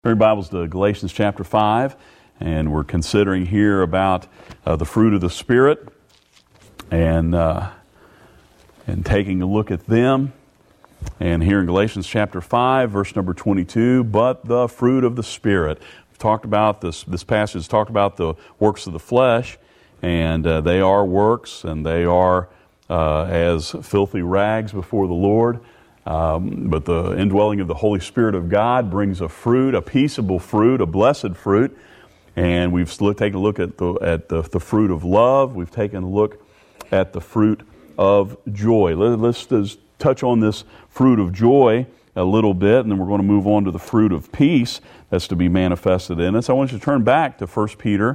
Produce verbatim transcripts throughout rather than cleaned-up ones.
Turn your Bibles to Galatians chapter five, and we're considering here about uh, the fruit of the Spirit and uh, and taking a look at them. And here in Galatians chapter five, verse number twenty-two, but the fruit of the Spirit. We've talked about this, this passage has talked about the works of the flesh, and uh, they are works, and they are uh, as filthy rags before the Lord. Um, but the indwelling of the Holy Spirit of God brings a fruit, a peaceable fruit, a blessed fruit. And we've taken a look at the at the, the fruit of love. We've taken a look at the fruit of joy. Let, let's just touch on this fruit of joy a little bit, and then we're going to move on to the fruit of peace that's to be manifested in us. I want you to turn back to First Peter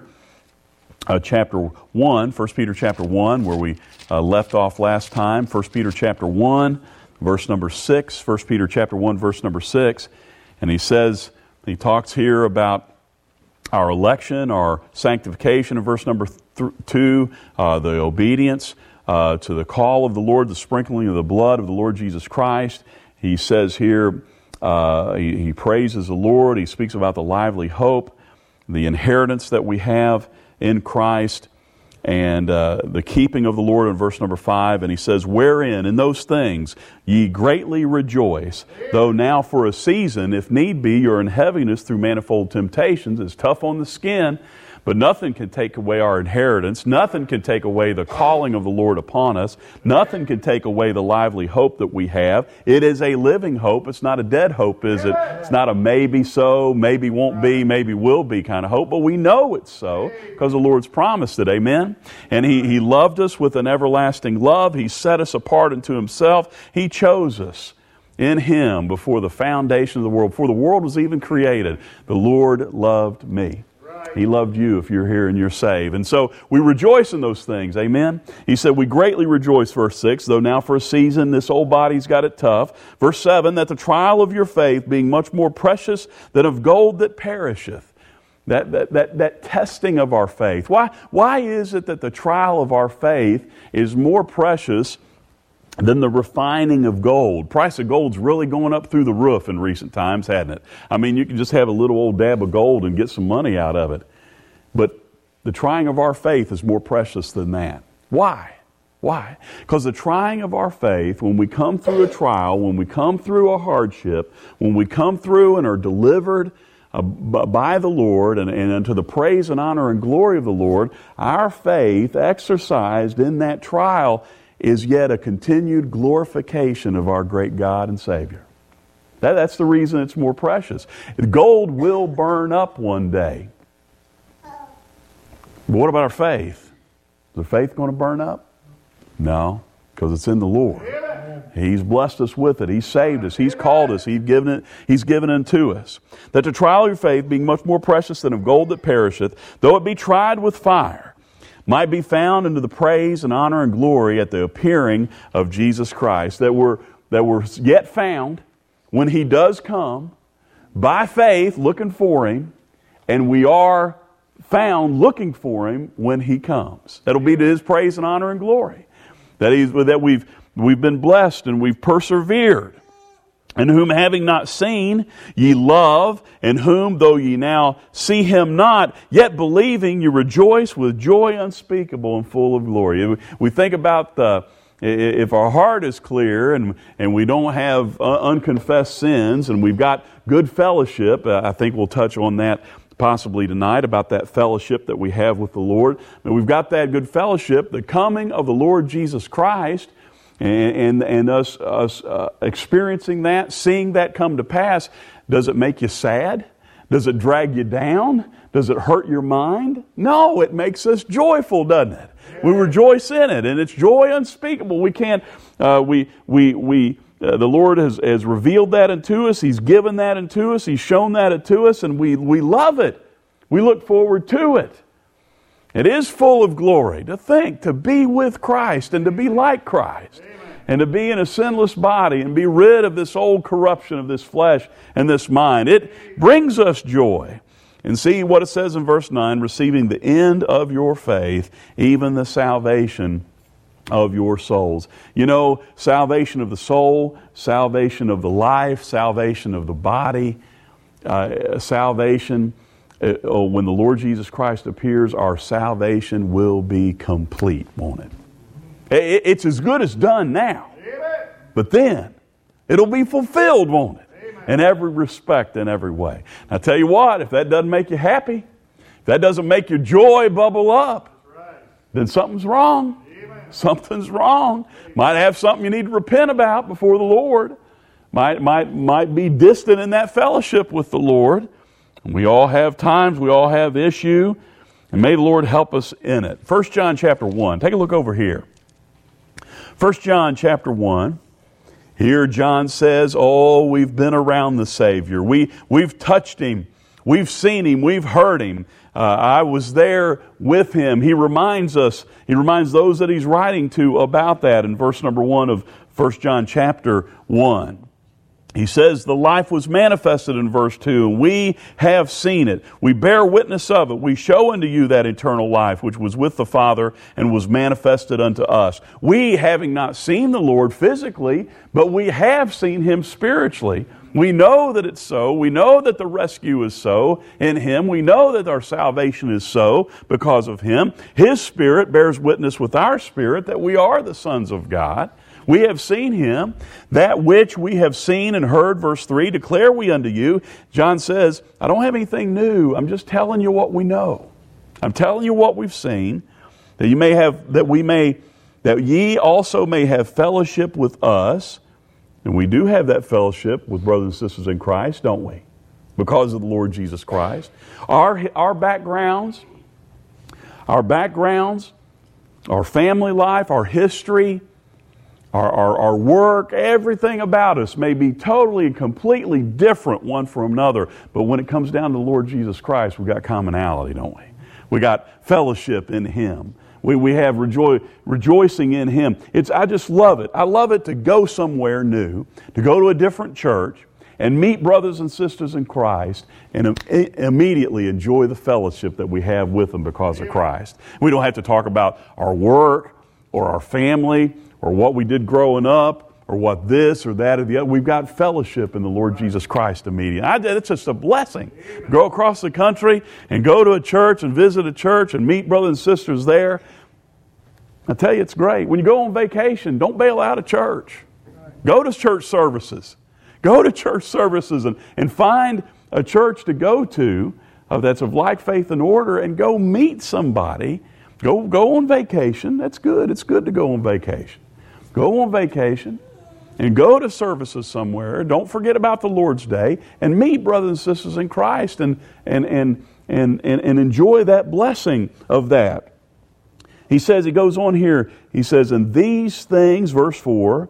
uh, chapter one, First Peter chapter one, where we uh, left off last time. First Peter chapter one. Verse number six, First Peter chapter one, verse number six, and he says, he talks here about our election, our sanctification in verse number th- two, uh, the obedience uh, to the call of the Lord, the sprinkling of the blood of the Lord Jesus Christ. He says here, uh, he, he praises the Lord, he speaks about the lively hope, the inheritance that we have in Christ, and uh, the keeping of the Lord in verse number five. And he says, wherein, in those things, ye greatly rejoice, though now for a season, if need be, you're in heaviness through manifold temptations. It's tough on the skin, but nothing can take away our inheritance. Nothing can take away the calling of the Lord upon us. Nothing can take away the lively hope that we have. It is a living hope. It's not a dead hope, is it? It's not a maybe so, maybe won't be, maybe will be kind of hope, but we know it's so because the Lord's promised it. Amen? And He, He loved us with an everlasting love. He set us apart unto Himself. He chose us in Him before the foundation of the world, before the world was even created. The Lord loved me. He loved you if you're here and you're saved. And so we rejoice in those things. Amen? He said, we greatly rejoice, verse six, though now for a season this old body's got it tough. Verse seven, that the trial of your faith, being much more precious than of gold that perisheth. That, that, that, that testing of our faith. Why, why is it that the trial of our faith is more precious than the refining of gold? Price of gold's really going up through the roof in recent times, hasn't it? I mean, you can just have a little old dab of gold and get some money out of it. But the trying of our faith is more precious than that. Why? Why? Because the trying of our faith, when we come through a trial, when we come through a hardship, when we come through and are delivered uh, by the Lord and, and unto the praise and honor and glory of the Lord, our faith exercised in that trial is yet a continued glorification of our great God and Savior. That, that's the reason it's more precious. Gold will burn up one day. But what about our faith? Is the faith going to burn up? No, because it's in the Lord. He's blessed us with it. He's saved us. He's called us. He's given it, He's given it to us. That the trial of your faith, being much more precious than of gold that perisheth, though it be tried with fire, might be found unto the praise and honor and glory at the appearing of Jesus Christ, that we're, that we're yet found when He does come, by faith looking for Him, and we are found looking for Him when He comes. That'll be to His praise and honor and glory. That, he's, that we've, we've been blessed and we've persevered. And whom having not seen, ye love, and whom, though ye now see Him not, yet believing, you rejoice with joy unspeakable and full of glory. We think about the, if our heart is clear and, and we don't have unconfessed sins and we've got good fellowship, I think we'll touch on that possibly tonight, about that fellowship that we have with the Lord. But we've got that good fellowship, the coming of the Lord Jesus Christ, And, and, and us, us uh, experiencing that, seeing that come to pass. Does it make you sad? Does it drag you down? Does it hurt your mind? No, it makes us joyful, doesn't it? We rejoice in it, and it's joy unspeakable. We can't, uh, we, we, we, uh, the Lord has, has revealed that unto us. He's given that unto us. He's shown that unto us, and we, we love it. We look forward to it. It is full of glory to think, to be with Christ and to be like Christ. Amen. And to be in a sinless body and be rid of this old corruption of this flesh and this mind. It brings us joy. And see what it says in verse nine, receiving the end of your faith, even the salvation of your souls. You know, salvation of the soul, salvation of the life, salvation of the body. uh, salvation, uh, when the Lord Jesus Christ appears, our salvation will be complete, won't it? it it's as good as done now. Amen. But then, it'll be fulfilled, won't it? Amen. In every respect, in every way. Now, I tell you what, if that doesn't make you happy, if that doesn't make your joy bubble up, right, then something's wrong. Amen. Something's wrong. Amen. Might have something you need to repent about before the Lord. Might, might, might be distant in that fellowship with the Lord. And we all have times, we all have issue, and may the Lord help us in it. First John chapter one. Take a look over here. First John chapter one. Here John says, oh, we've been around the Savior. We, we've touched Him. We've seen Him. We've heard Him. Uh, I was there with Him. He reminds us, He reminds those that He's writing to about that in verse number one of First John chapter one. He says, the life was manifested in verse two, and we have seen it. We bear witness of it. We show unto you that eternal life, which was with the Father and was manifested unto us. We, having not seen the Lord physically, but we have seen Him spiritually. We know that it's so. We know that the rescue is so in Him. We know that our salvation is so because of Him. His Spirit bears witness with our spirit that we are the sons of God. We have seen Him. That which we have seen and heard, verse three, declare we unto you. John says, I don't have anything new. I'm just telling you what we know. I'm telling you what we've seen, that you may have, that we may, that ye also may have fellowship with us. And we do have that fellowship with brothers and sisters in Christ, don't we? Because of the Lord Jesus Christ. Our, our backgrounds, our backgrounds, our family life, our history, Our, our, our work, everything about us may be totally and completely different one from another. But when it comes down to the Lord Jesus Christ, we've got commonality, don't we? We got fellowship in Him. We, we have rejo- rejoicing in Him. It's, I just love it. I love it to go somewhere new, to go to a different church and meet brothers and sisters in Christ and im- immediately enjoy the fellowship that we have with them because of Christ. We don't have to talk about our work or our family or what we did growing up, or what this or that or the other. We've got fellowship in the Lord Jesus Christ immediately. I, it's just a blessing. Go across the country and go to a church and visit a church and meet brothers and sisters there. I tell you, it's great. When you go on vacation, don't bail out of church. Go to church services. Go to church services and, and find a church to go to uh, that's of like faith and order, and go meet somebody. Go, go on vacation. That's good. It's good to go on vacation. Go on vacation and go to services somewhere. Don't forget about the Lord's Day and meet brothers and sisters in Christ and, and, and, and, and, and enjoy that blessing of that. He says, he goes on here, he says, and these things, verse four,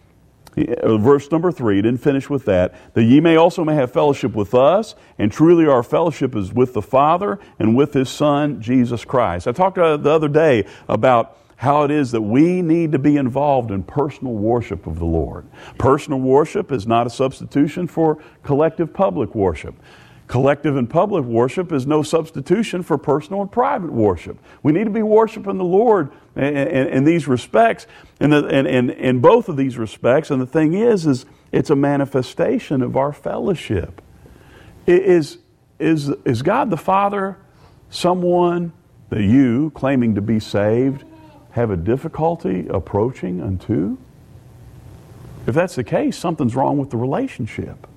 verse number three, didn't finish with that, that ye may also may have fellowship with us, and truly our fellowship is with the Father and with His Son, Jesus Christ. I talked the other day about how it is that we need to be involved in personal worship of the Lord. Personal worship is not a substitution for collective public worship. Collective and public worship is no substitution for personal and private worship. We need to be worshiping the Lord in, in, in these respects, in, the, in, in, in both of these respects. And the thing is, is it's a manifestation of our fellowship. Is, is, is God the Father someone that you, claiming to be saved, have a difficulty approaching unto? If that's the case, something's wrong with the relationship.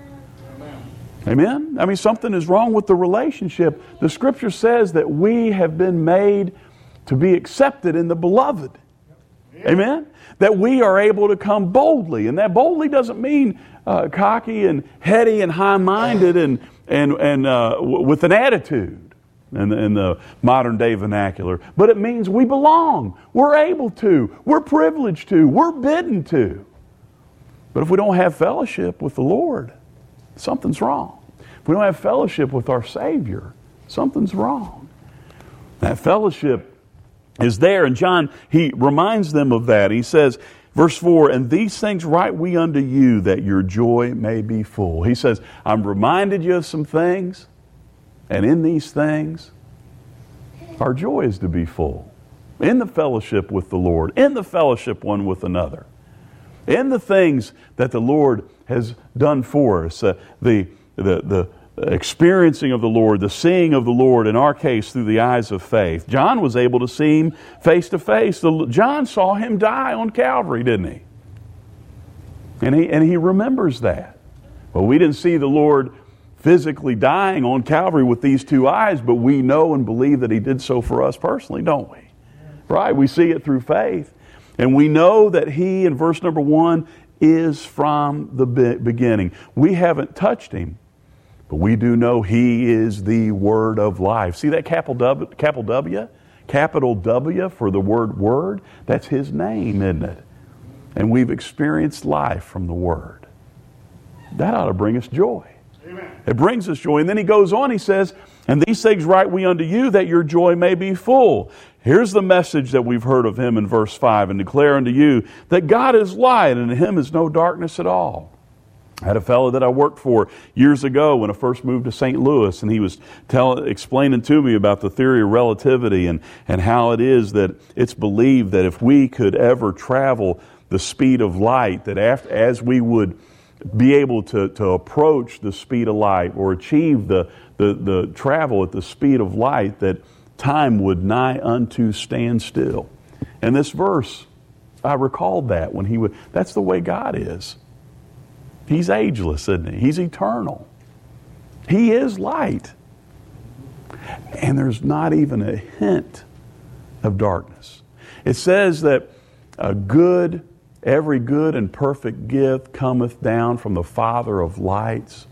Amen? I mean, something is wrong with the relationship. The Scripture says that we have been made to be accepted in the Beloved. Amen? That we are able to come boldly. And that boldly doesn't mean uh, cocky and heady and high-minded and, and, and uh, w- with an attitude. In the, in the modern day vernacular. But it means we belong. We're able to. We're privileged to. We're bidden to. But if we don't have fellowship with the Lord, something's wrong. If we don't have fellowship with our Savior, something's wrong. That fellowship is there. And John, he reminds them of that. He says, verse four, and these things write we unto you, that your joy may be full. He says, I'm reminded you of some things. And in these things, our joy is to be full. In the fellowship with the Lord, in the fellowship one with another, in the things that the Lord has done for us, uh, the, the, the experiencing of the Lord, the seeing of the Lord, in our case, through the eyes of faith. John was able to see Him face to face. John saw Him die on Calvary, didn't he? And he, and he remembers that. Well, we didn't see the Lord physically dying on Calvary with these two eyes, but we know and believe that He did so for us personally, don't we? Right? We see it through faith. And we know that He, in verse number one, is from the beginning. We haven't touched Him, but we do know He is the Word of life. See that capital W? Capital W? Capital W for the word Word? That's His name, isn't it? And we've experienced life from the Word. That ought to bring us joy. Amen. It brings us joy. And then he goes on, he says, and these things write we unto you, that your joy may be full. Here's the message that we've heard of Him in verse five, and declare unto you that God is light, and in Him is no darkness at all. I had a fellow that I worked for years ago when I first moved to Saint Louis, and he was tell, explaining to me about the theory of relativity and, and how it is that it's believed that if we could ever travel the speed of light, that after, as we would be able to, to approach the speed of light or achieve the, the, the travel at the speed of light, that time would nigh unto stand still. And this verse, I recalled that when he would, that's the way God is. He's ageless, isn't He? He's eternal. He is light. And there's not even a hint of darkness. It says that a good, every good and perfect gift cometh down from the Father of lights,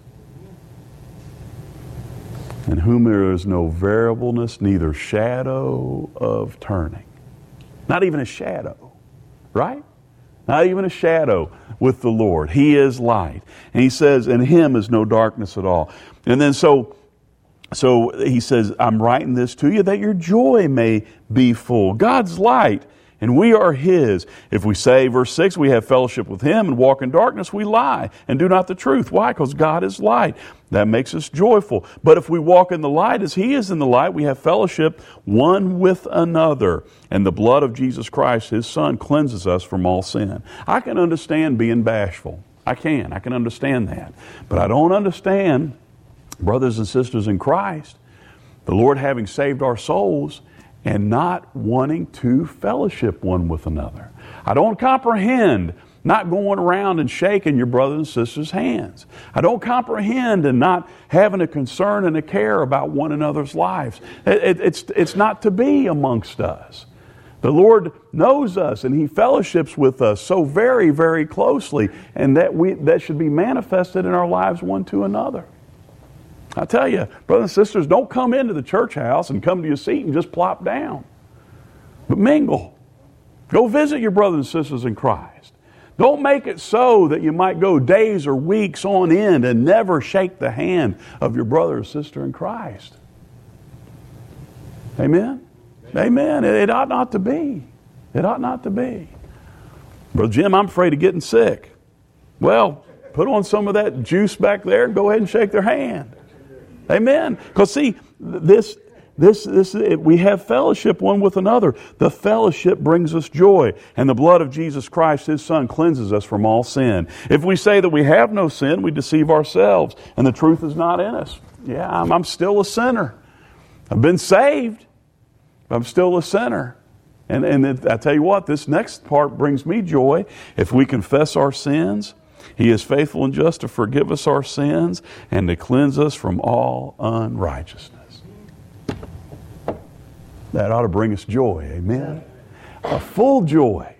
in whom there is no variableness, neither shadow of turning. Not even a shadow, right? Not even a shadow with the Lord. He is light. And he says, in Him is no darkness at all. And then so, so he says, I'm writing this to you that your joy may be full. God's light, and we are His. If we say, verse six, we have fellowship with Him and walk in darkness, we lie and do not the truth. Why? Because God is light. That makes us joyful. But if we walk in the light as He is in the light, we have fellowship one with another. And the blood of Jesus Christ, His Son, cleanses us from all sin. I can understand being bashful. I can. I can understand that. But I don't understand, brothers and sisters in Christ, the Lord having saved our souls and not wanting to fellowship one with another. I don't comprehend not going around and shaking your brothers and sisters' hands. I don't comprehend and not having a concern and a care about one another's lives. It, it, it's, it's not to be amongst us. The Lord knows us and He fellowships with us so very, very closely, and that we that should be manifested in our lives one to another. I tell you, brothers and sisters, don't come into the church house and come to your seat and just plop down. But mingle. Go visit your brothers and sisters in Christ. Don't make it so that you might go days or weeks on end and never shake the hand of your brother or sister in Christ. Amen? Amen. It, it ought not to be. It ought not to be. Brother Jim, I'm afraid of getting sick. Well, put on some of that juice back there and go ahead and shake their hand. Amen. Because see, this, this, this, it, we have fellowship one with another. The fellowship brings us joy, and the blood of Jesus Christ, His Son, cleanses us from all sin. If we say that we have no sin, we deceive ourselves, and the truth is not in us. Yeah, I'm, I'm still a sinner. I've been saved, but I'm still a sinner. And, and it, I tell you what, this next part brings me joy. If we confess our sins, He is faithful and just to forgive us our sins and to cleanse us from all unrighteousness. That ought to bring us joy. Amen. A full joy.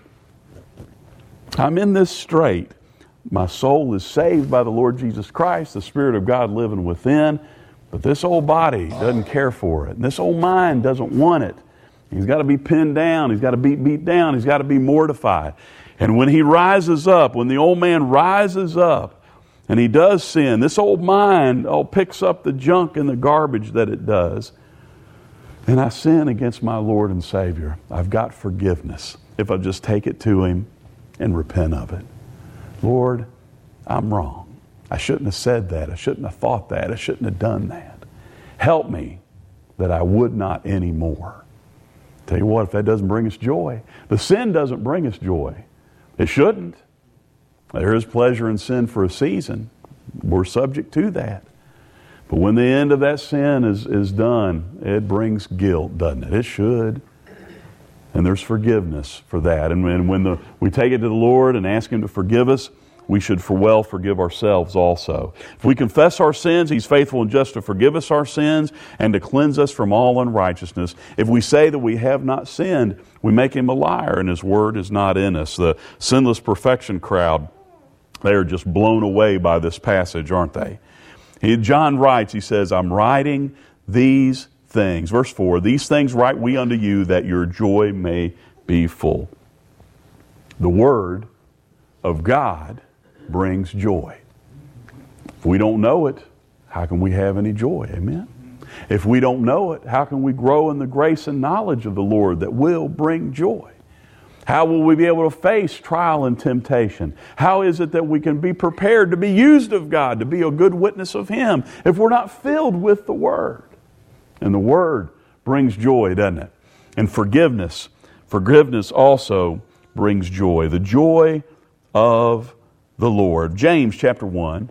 I'm in this strait. My soul is saved by the Lord Jesus Christ, the Spirit of God living within, but this old body doesn't care for it. And this old mind doesn't want it. He's got to be pinned down. He's got to be beat down. He's got to be mortified. And when he rises up, when the old man rises up and he does sin, this old mind oh, picks up the junk and the garbage that it does. And I sin against my Lord and Savior. I've got forgiveness if I just take it to Him and repent of it. Lord, I'm wrong. I shouldn't have said that. I shouldn't have thought that. I shouldn't have done that. Help me that I would not anymore. Tell you what, if that doesn't bring us joy, the sin doesn't bring us joy. It shouldn't. There is pleasure in sin for a season, We're subject to that. But when the end of that sin is, is done, it brings guilt, doesn't it? It should. And there's forgiveness for that. And when, when the, we take it to the Lord and ask Him to forgive us, we should for well forgive ourselves also. If we confess our sins, He's faithful and just to forgive us our sins and to cleanse us from all unrighteousness. If we say that we have not sinned, we make Him a liar and His word is not in us. The sinless perfection crowd, they are just blown away by this passage, aren't they? He, John writes, he says, I'm writing these things. Verse four, these things write we unto you that your joy may be full. The Word of God brings joy. If we don't know it, how can we have any joy? Amen? If we don't know it, how can we grow in the grace and knowledge of the Lord that will bring joy? How will we be able to face trial and temptation? How is it that we can be prepared to be used of God, to be a good witness of Him, if we're not filled with the Word? And the Word brings joy, doesn't it? And forgiveness. Forgiveness also brings joy. The joy of the Lord. James chapter one.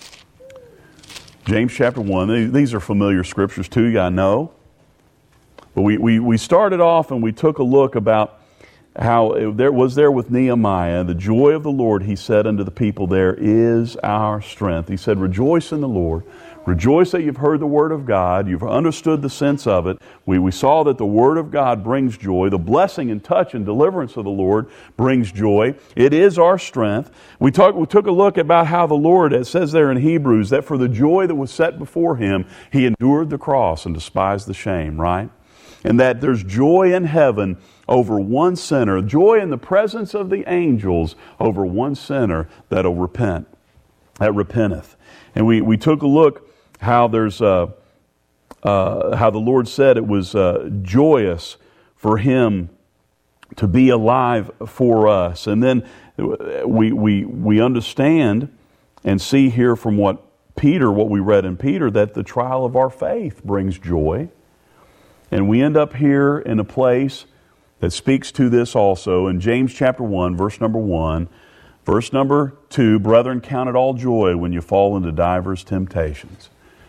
James chapter one. These are familiar scriptures to you, I know. But we, we, we started off and we took a look about how it there was there with Nehemiah. The joy of the Lord, he said unto the people there, is our strength. He said, rejoice in the Lord. Rejoice that you've heard the Word of God. You've understood the sense of it. We, we saw that the Word of God brings joy. The blessing and touch and deliverance of the Lord brings joy. It is our strength. We, talk, we took a look about how the Lord, it says there in Hebrews, that for the joy that was set before Him, He endured the cross and despised the shame, right? And that there's joy in heaven over one sinner, joy in the presence of the angels over one sinner that'll repent, that repenteth. And we, we took a look how there's uh, uh, how the Lord said it was uh, joyous for Him to be alive for us. And then we we we understand and see here from what Peter, what we read in Peter, that the trial of our faith brings joy. And we end up here in a place that speaks to this also in James chapter one, verse number one. Verse number two, brethren, count it all joy when you fall into divers temptations.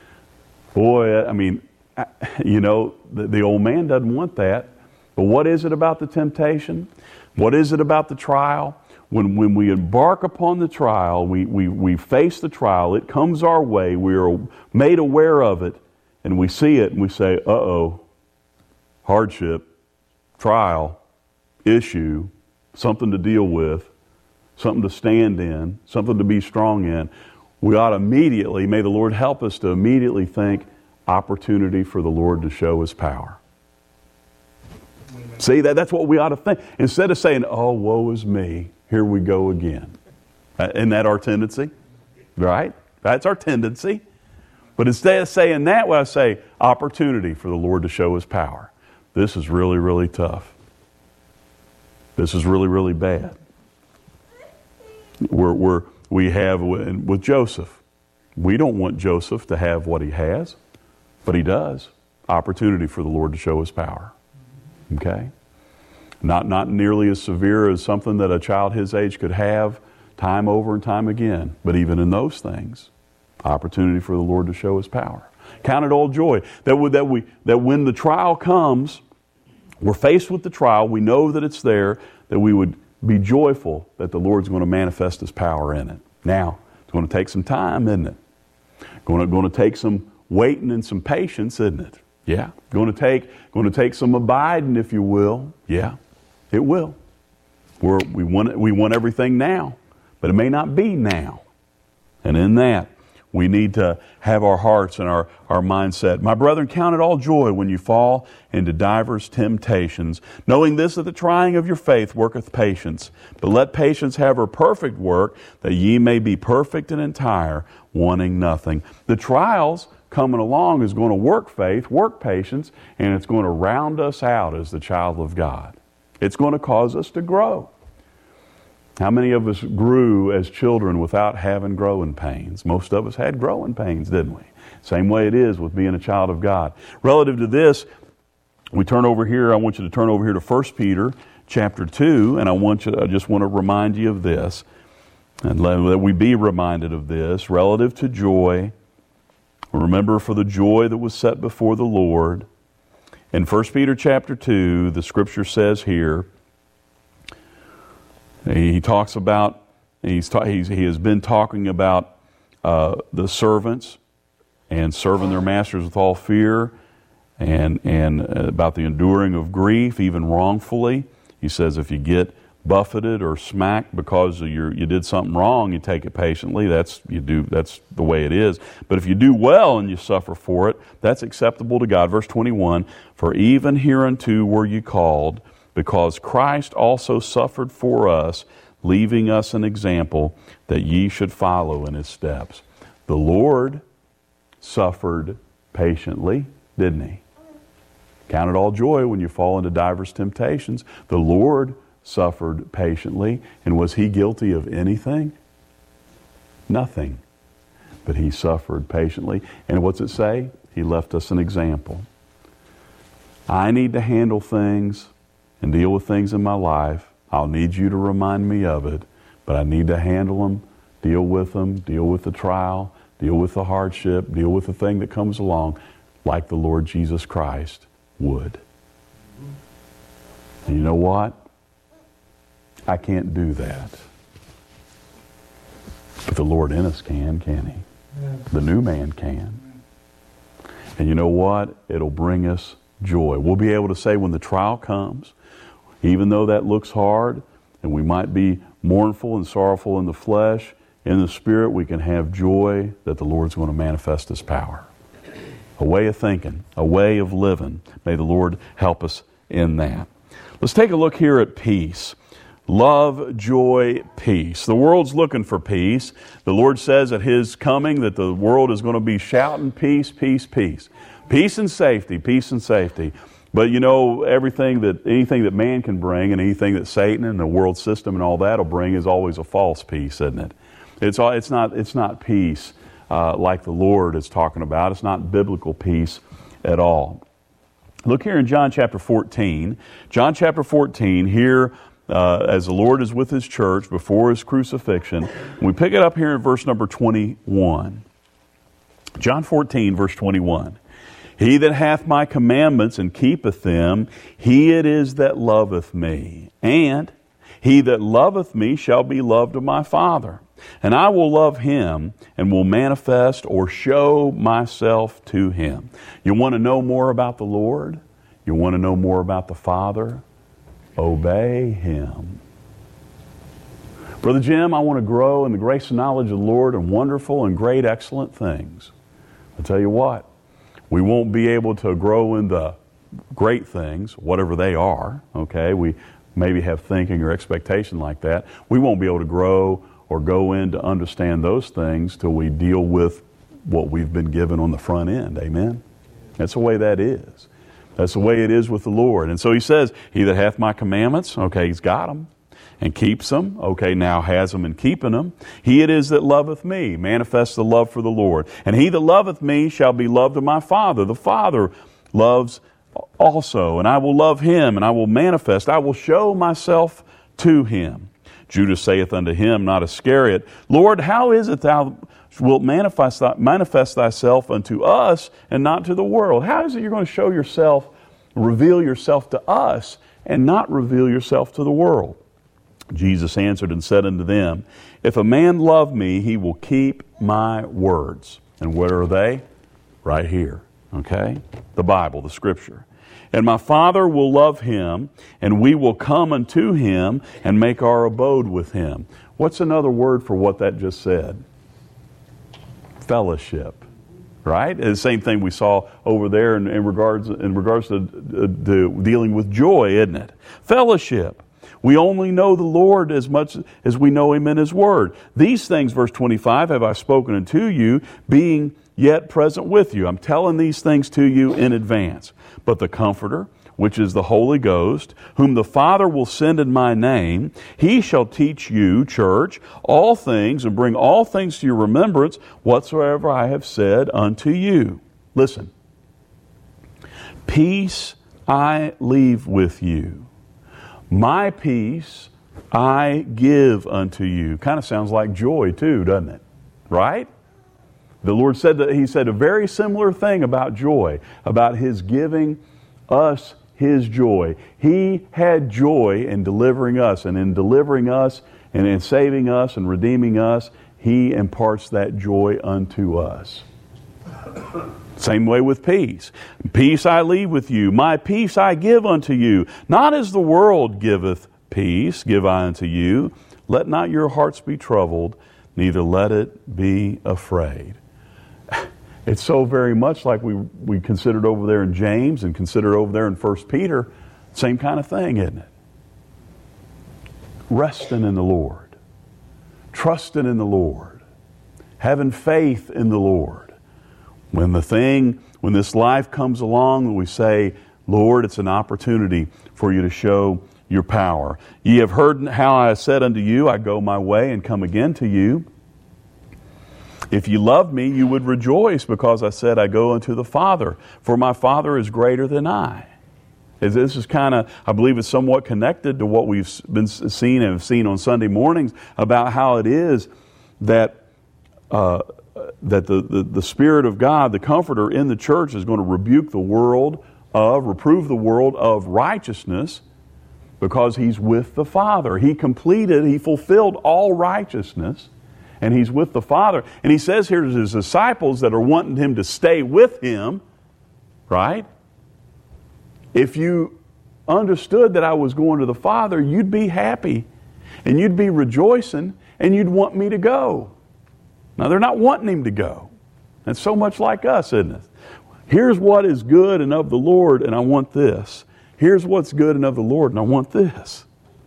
Boy, I mean, you know, the, the old man doesn't want that. But what is it about the temptation? What is it about the trial? When, when we embark upon the trial, we, we, we face the trial, it comes our way, we are made aware of it, and we see it and we say, uh-oh, hardship, trial, issue, something to deal with, something to stand in, something to be strong in. We ought to immediately, may the Lord help us to immediately think, opportunity for the Lord to show His power. Amen. See, that, that's what we ought to think. Instead of saying, oh, woe is me, here we go again. Isn't that our tendency? Right? That's our tendency. But instead of saying that, what I say, opportunity for the Lord to show His power. This is really, really tough. This is really, really bad. We're, we're, we have with Joseph. We don't want Joseph to have what he has, but he does. Opportunity for the Lord to show His power. Okay? Not, not nearly as severe as something that a child his age could have time over and time again, but even in those things, opportunity for the Lord to show His power. Count it all joy. That, we, that, we, that when the trial comes, we're faced with the trial, we know that it's there, that we would be joyful that the Lord's going to manifest His power in it. Now, it's going to take some time, isn't it? Going to, going to take some waiting and some patience, isn't it? Yeah. Going to take, going to take some abiding, if you will. Yeah, it will. We're, we want, we want everything now, but it may not be now. And in that, we need to have our hearts and our, our mindset. My brethren, count it all joy when you fall into divers temptations, knowing this, that the trying of your faith worketh patience. But let patience have her perfect work, that ye may be perfect and entire, wanting nothing. The trials coming along is going to work faith, work patience, and it's going to round us out as the child of God. It's going to cause us to grow. How many of us grew as children without having growing pains? Most of us had growing pains, didn't we? Same way it is with being a child of God. Relative to this, we turn over here, I want you to turn over here to First Peter chapter two, and I want you, I just want to remind you of this. And let we be reminded of this relative to joy. Remember, for the joy that was set before the Lord. In First Peter chapter two, the Scripture says here, he talks about, he's, ta- he's he has been talking about uh, the servants and serving their masters with all fear, and and about the enduring of grief, even wrongfully. He says if you get buffeted or smacked because of your, you did something wrong, you take it patiently. That's you do. That's the way it is. But if you do well and you suffer for it, that's acceptable to God. Verse twenty-one, for even hereunto were you called, because Christ also suffered for us, leaving us an example that ye should follow in his steps. The Lord suffered patiently, didn't he? Count it all joy when you fall into diverse temptations. The Lord suffered patiently. And was he guilty of anything? Nothing. But he suffered patiently. And what's it say? He left us an example. I need to handle things and deal with things in my life. I'll need you to remind me of it. But I need to handle them, deal with them, deal with the trial, deal with the hardship, deal with the thing that comes along like the Lord Jesus Christ would. And you know what? I can't do that. But the Lord in us can, can he? Yeah. The new man can. And you know what? It'll bring us joy. We'll be able to say when the trial comes, even though that looks hard, and we might be mournful and sorrowful in the flesh, in the spirit we can have joy that the Lord's going to manifest his power. A way of thinking, a way of living. May the Lord help us in that. Let's take a look here at peace. Love, joy, peace. The world's looking for peace. The Lord says at his coming that the world is going to be shouting peace, peace, peace. Peace and safety, peace and safety. But you know, everything that, anything that man can bring and anything that Satan and the world system and all that will bring is always a false peace, isn't it? It's, all, it's, not, it's not peace uh, like the Lord is talking about. It's not biblical peace at all. Look here in John chapter fourteen. John chapter fourteen, here uh, as the Lord is with his church before his crucifixion. We pick it up here in verse number twenty-one. John fourteen, verse twenty-one. He that hath my commandments and keepeth them, he it is that loveth me. And he that loveth me shall be loved of my Father. And I will love him and will manifest or show myself to him. You want to know more about the Lord? You want to know more about the Father? Obey him. Brother Jim, I want to grow in the grace and knowledge of the Lord and wonderful and great, excellent things. I'll tell you what, we won't be able to grow in the great things, whatever they are, okay? We maybe have thinking or expectation like that. We won't be able to grow or go in to understand those things till we deal with what we've been given on the front end. Amen? That's the way that is. That's the way it is with the Lord. And so he says, he that hath my commandments, okay, he's got them, and keeps them, okay, now has them and keeping them. He it is that loveth me, manifests the love for the Lord. And he that loveth me shall be loved of my Father. The Father loves also, and I will love him, and I will manifest, I will show myself to him. Judas saith unto him, not Iscariot, Lord, how is it thou wilt manifest, manifest thyself unto us and not to the world? How is it you're going to show yourself, reveal yourself to us and not reveal yourself to the world? Jesus answered and said unto them, if a man love me, he will keep my words. And what are they? Right here, okay? The Bible, the Scripture. And my Father will love him, and we will come unto him and make our abode with him. What's another word for what that just said? Fellowship, right? It's the same thing we saw over there in, in regards in regards to, uh, to dealing with joy, isn't it? Fellowship. We only know the Lord as much as we know him in his word. These things, verse twenty-five, have I spoken unto you, being yet present with you. I'm telling these things to you in advance. But the Comforter, which is the Holy Ghost, whom the Father will send in my name, he shall teach you, church, all things, and bring all things to your remembrance, whatsoever I have said unto you. Listen. Peace I leave with you. My peace I give unto you. Kind of sounds like joy too, doesn't it? Right? The Lord said that He said a very similar thing about joy, about His giving us His joy. He had joy in delivering us, and in delivering us and in saving us and redeeming us, He imparts that joy unto us. Same way with peace. Peace I leave with you. My peace I give unto you. Not as the world giveth peace, give I unto you. Let not your hearts be troubled, neither let it be afraid. It's so very much like we, we considered over there in James and considered over there in First Peter. Same kind of thing, isn't it? Resting in the Lord. Trusting in the Lord. Having faith in the Lord. When the thing, when this life comes along, we say, Lord, it's an opportunity for you to show your power. Ye have heard how I said unto you, I go my way and come again to you. If you loved me, you would rejoice because I said, I go unto the Father, for my Father is greater than I. This is kind of, I believe it's somewhat connected to what we've been seeing and have seen on Sunday mornings about how it is that uh, that the, the, the Spirit of God, the Comforter in the church, is going to rebuke the world of, reprove the world of righteousness because He's with the Father. He completed, He fulfilled all righteousness. And He's with the Father. And He says here to His disciples that are wanting Him to stay with Him, right? If you understood that I was going to the Father, you'd be happy. And you'd be rejoicing. And you'd want me to go. Now, they're not wanting Him to go. That's so much like us, isn't it? Here's what is good and of the Lord, and I want this. Here's what's good and of the Lord, and I want this.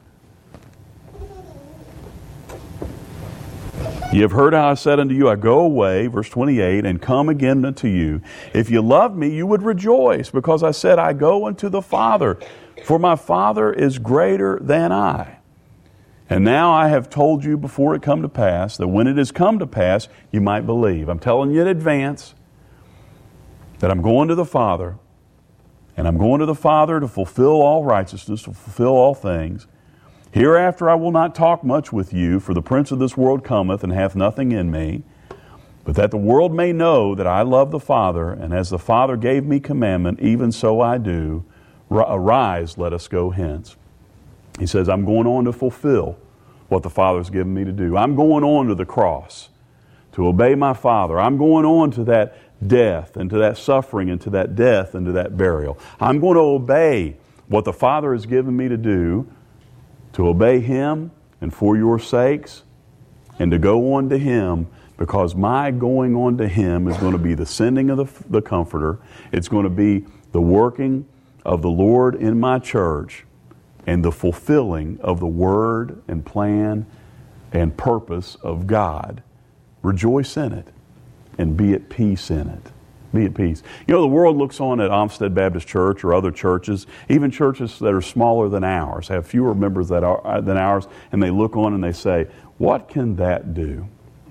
You have heard how I said unto you, I go away, verse twenty-eight, and come again unto you. If you loved me, you would rejoice, because I said, I go unto the Father, for my Father is greater than I. And now I have told you before it come to pass, that when it has come to pass, you might believe. I'm telling you in advance that I'm going to the Father, and I'm going to the Father to fulfill all righteousness, to fulfill all things. Hereafter I will not talk much with you, for the prince of this world cometh and hath nothing in me. But that the world may know that I love the Father, and as the Father gave me commandment, even so I do. Arise, let us go hence. He says, I'm going on to fulfill what the Father's given me to do. I'm going on to the cross to obey my Father. I'm going on to that death and to that suffering and to that death and to that burial. I'm going to obey what the Father has given me to do, to obey Him and for your sakes, and to go on to Him, because my going on to Him is going to be the sending of the, the Comforter. It's going to be the working of the Lord in my church and the fulfilling of the word and plan and purpose of God. Rejoice in it and be at peace in it. Be at peace. You know, the world looks on at Olmsted Baptist Church or other churches, even churches that are smaller than ours, have fewer members that are, than ours, and they look on and they say, what can that do?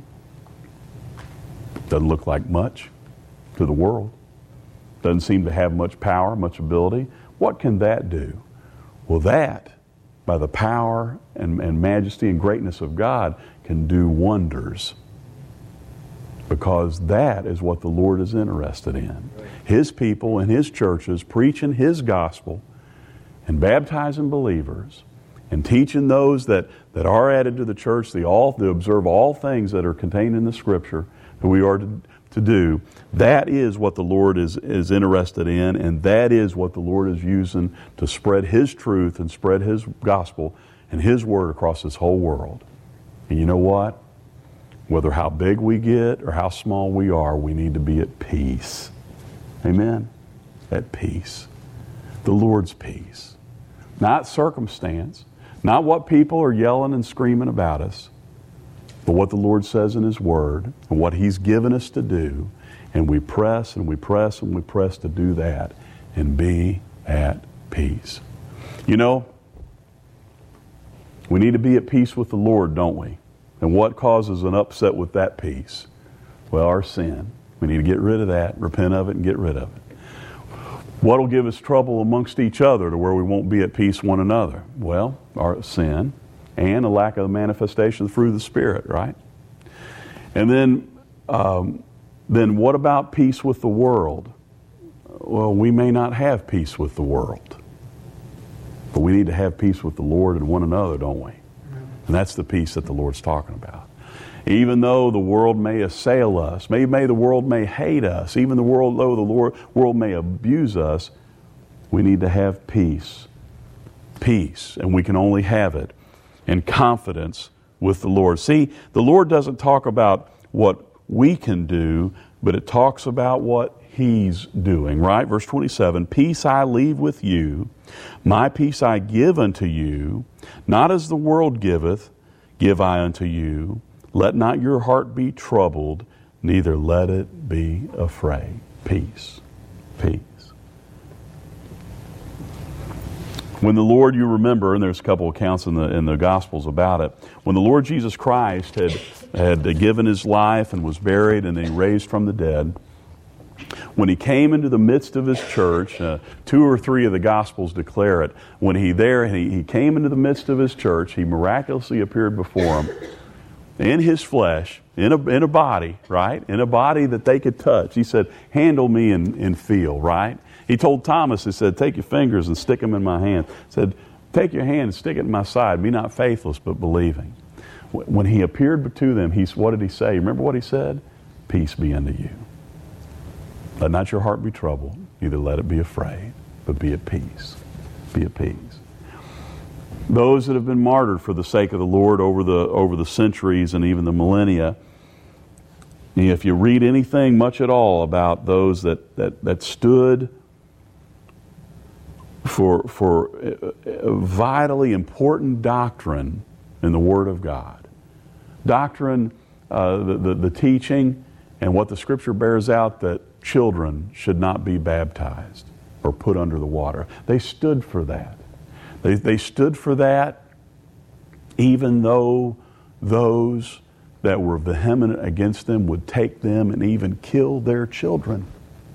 Doesn't look like much to the world. Doesn't seem to have much power, much ability. What can that do? Well, that, by the power and, and majesty and greatness of God, can do wonders. Because that is what the Lord is interested in. His people and His churches preaching His gospel and baptizing believers and teaching those that, that are added to the church the all, to observe all things that are contained in the Scripture that we are to, to do. That is what the Lord is, is interested in, and that is what the Lord is using to spread His truth and spread His gospel and His word across this whole world. And you know what? Whether how big we get or how small we are, we need to be at peace. Amen? At peace. The Lord's peace. Not circumstance. Not what people are yelling and screaming about us. But what the Lord says in His Word and what He's given us to do. And we press and we press and we press to do that and be at peace. You know, we need to be at peace with the Lord, don't we? And what causes an upset with that peace? Well, our sin. We need to get rid of that, repent of it, and get rid of it. What will give us trouble amongst each other to where we won't be at peace one another? Well, our sin. and a lack of the manifestation of the fruit of the Spirit, right? And then, um, then what about peace with the world? Well, we may not have peace with the world, but we need to have peace with the Lord and one another, don't we? And that's the peace that the Lord's talking about. Even though the world may assail us, maybe may the world may hate us, even the world, though the Lord, world may abuse us, we need to have peace. Peace. And we can only have it in confidence with the Lord. See, the Lord doesn't talk about what we can do, but it talks about what He's doing, right? Verse twenty-seven, peace I leave with you, my peace I give unto you, not as the world giveth, give I unto you. Let not your heart be troubled, neither let it be afraid. Peace. Peace. When the Lord, you remember, and there's a couple accounts in the in the Gospels about it, when the Lord Jesus Christ had, had given His life and was buried and then He raised from the dead, when He came into the midst of His church, uh, two or three of the Gospels declare it, when He there, he, he came into the midst of His church, He miraculously appeared before them in His flesh, in a, in a body, right? In a body that they could touch. He said, handle me and, and feel, right? He told Thomas, He said, take your fingers and stick them in my hand. He said, take your hand and stick it in my side. Be not faithless, but believing. When He appeared to them, He, what did He say? Remember what He said? Peace be unto you. Let not your heart be troubled, neither let it be afraid, but be at peace. Be at peace. Those that have been martyred for the sake of the Lord over the over the centuries and even the millennia, if you read anything much at all about those that, that, that stood for, for a vitally important doctrine in the Word of God, doctrine, uh, the, the, the teaching, and what the Scripture bears out that children should not be baptized or put under the water. They stood for that. They, they stood for that even though those that were vehement against them would take them and even kill their children.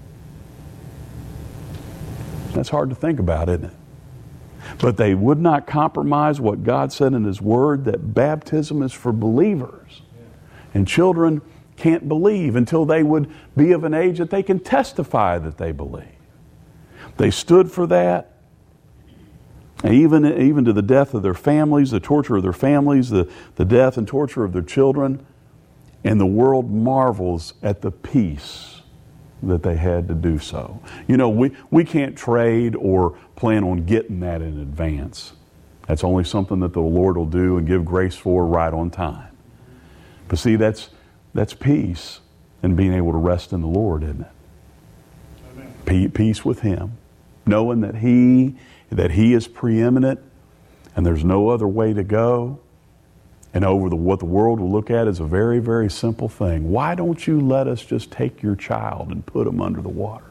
That's hard to think about, isn't it? But they would not compromise what God said in His Word, that baptism is for believers. And children can't believe until they would be of an age that they can testify that they believe. They stood for that. And even, even to the death of their families, the torture of their families, the, the death and torture of their children. And the world marvels at the peace that they had to do so. You know, we, we can't trade or plan on getting that in advance. That's only something that the Lord will do and give grace for right on time. But see, that's that's peace and being able to rest in the Lord, isn't it? Amen. Peace with Him, knowing that He that He is preeminent and there's no other way to go. And over the, what the world will look at is a very, very simple thing. Why don't you let us just take your child and put him under the water?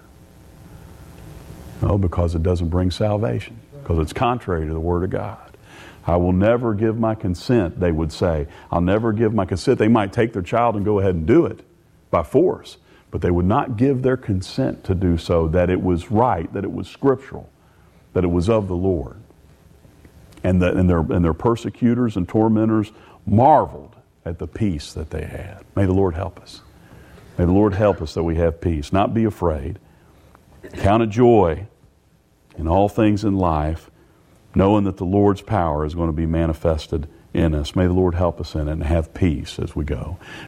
No, because it doesn't bring salvation. Because it's contrary to the Word of God. I will never give my consent, they would say. I'll never give my consent. They might take their child and go ahead and do it by force. But they would not give their consent to do so, that it was right, that it was scriptural, that it was of the Lord. And, the, and, their, and their persecutors and tormentors marveled at the peace that they had. May the Lord help us. May the Lord help us that we have peace. Not be afraid. Count it joy in all things in life, knowing that the Lord's power is going to be manifested in us. May the Lord help us in it and have peace as we go.